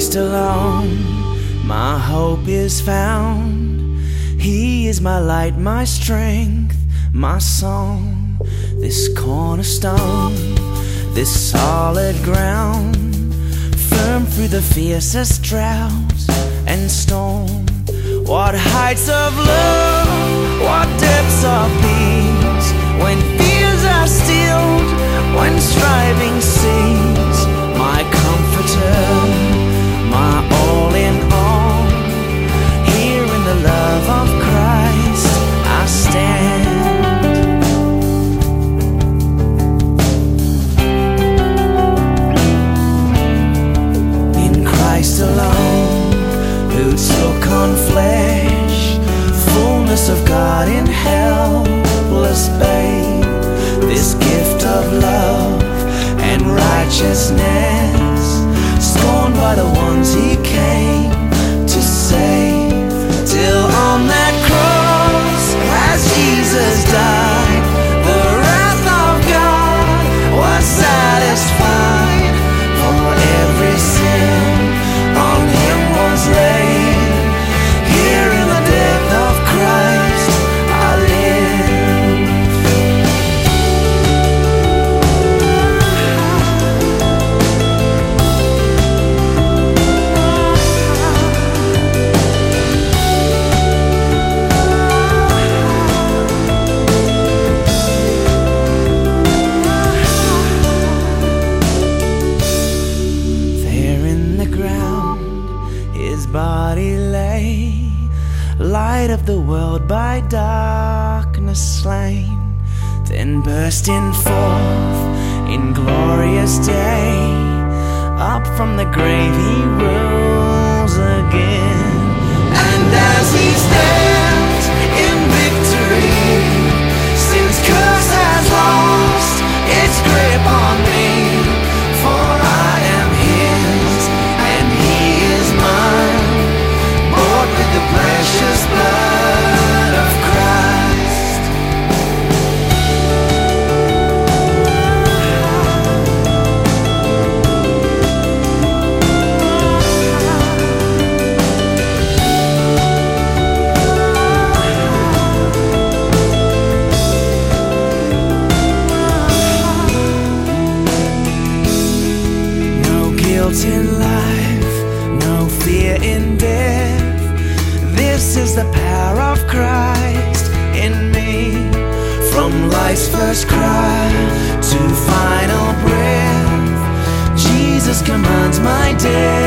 Christ alone my hope is found. He is my light, my strength, my song. This cornerstone, this solid ground, firm through the fiercest drought and storm. What heights of love, what depths of peace, when fears are stilled, when striving cease. My comforter, my all in all, here in the love of Christ I stand. In Christ alone, who took on flesh, fullness of God in helpless babe, this gift of love and righteousness, scorned by the ones he came to save. Till on that cross, as Jesus died, the wrath of God was satisfied. For every sin on him was laid. Here in the death of Christ I live. There in the ground his body lay, light of the world by darkness slain. Then bursting forth in glorious day, up from the grave he rose again. And as he stands in victory, sin's curse has lost its grip on me. For I am his and he is mine, bought with the precious blood of Christ. No guilt in life, no fear in death. This is the power of Christ in me. From life's first cry to final breath, Jesus commands my day.